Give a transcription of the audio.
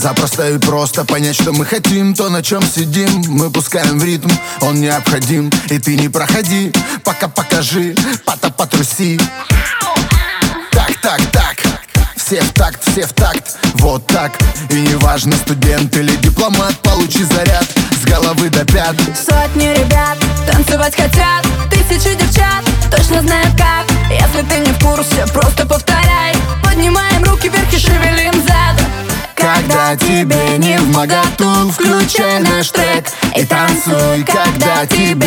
Запросто и просто понять, что мы хотим. То, на чем сидим, мы пускаем в ритм. Он необходим, и ты не проходи. Пока покажи, потруси. Так, все в такт, вот так. И неважно, студент или дипломат, получи заряд с головы до пят. Сотни ребят танцевать хотят, тысячи девчат точно знают как. Если ты не в курсе, просто повторяй. Поднимаем руки вверх и шевелим задом. Когда тебе не вмоготу, включай наш трек и танцуй. Когда тебе